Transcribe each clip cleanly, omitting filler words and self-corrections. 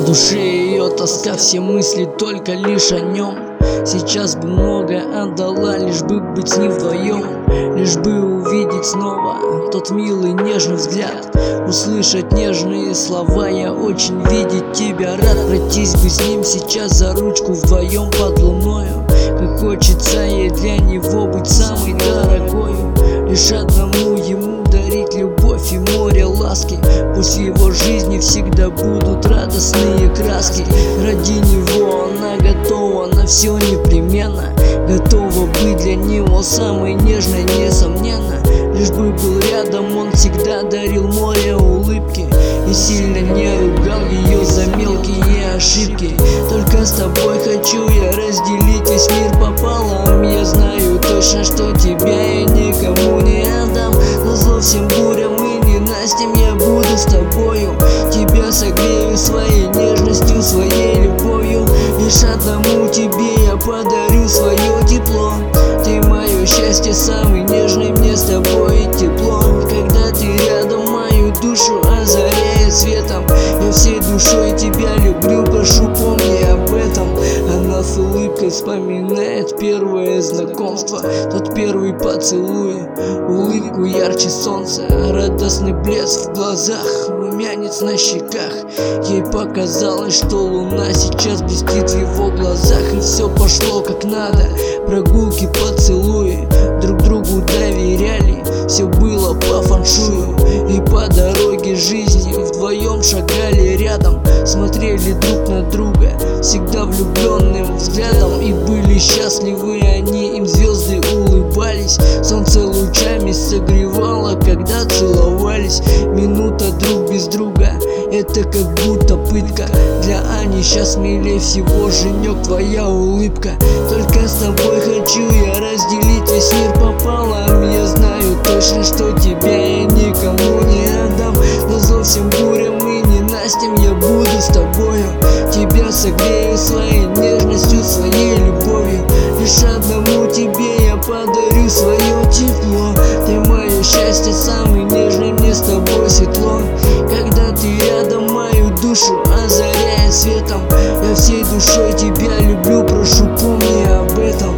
В душе ее тоска, все мысли только лишь о нем. Сейчас бы многое отдала, лишь бы быть с ним вдвоем, лишь бы увидеть снова тот милый нежный взгляд, услышать нежные слова. Я очень видеть тебя рад, пройтись бы с ним сейчас за ручку вдвоем под луною. Как хочется ей для него быть самой дорогою, лишь одному ему дарить любовь и море ласки. Пусть в его жизни всегда будут радостные краски. Ради него она готова на все непременно, готова быть для него самой нежной, несомненно. Лишь бы был рядом, он всегда дарил море улыбки и сильно не ругал ее за мелкие ошибки. Только с тобой хочу я разделить весь мир пополам. Я знаю точно, что тебя я никому не отдам. Назло всем бурям и ненастьям я буду с тобою. Тебя согрею своей нежностью, своей любовью. Лишь одному тебе я подарю свое тепло. Ты мое счастье, самый нежный, мне с тобой тепло. Когда ты рядом, мою душу озаряет светом. Я всей душой тебя люблю, прошу, помни об этом. Она с улыбкой вспоминает первое знакомство, тот первый поцелуй, улыбку ярче солнца, радостный блеск в глазах, румянец на щеках. Ей показалось, что луна сейчас блестит в его глазах. И все пошло как надо, прогулки, поцелуи, друг другу доверяли, все было по фэншую. И по дороге жизни вдвоем шагали рядом, смотрели друг на друга всегда влюбленным взглядом. И были счастливы они, им звезды улыбались, солнце лучами согревало, когда целовались. Минута друг без друга, это как будто пытка. Для Ани сейчас милее всего, Женек, твоя улыбка. Только с тобой хочу я разделить весь мир пополам. Я знаю точно, что тебя я никому не отдам. Назло всем бурям и ненастьям я буду с тобою. Тебя согрею своей нежностью, своей любовью. Лишь одному тебе я подарю свое тепло. Ты мое счастье, самый нежный, мне с тобой светло. Когда ты рядом, мою душу озаряет светом. Я всей душой тебя люблю, прошу, помни об этом.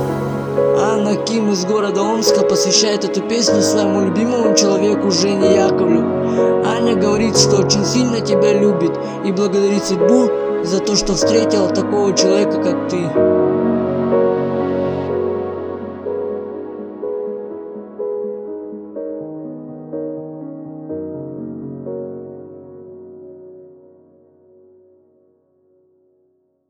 Анна Ким из города Омска посвящает эту песню своему любимому человеку Жене Яковлю. Аня говорит, что очень сильно тебя любит и благодарит судьбу за то, что встретила такого человека, как ты.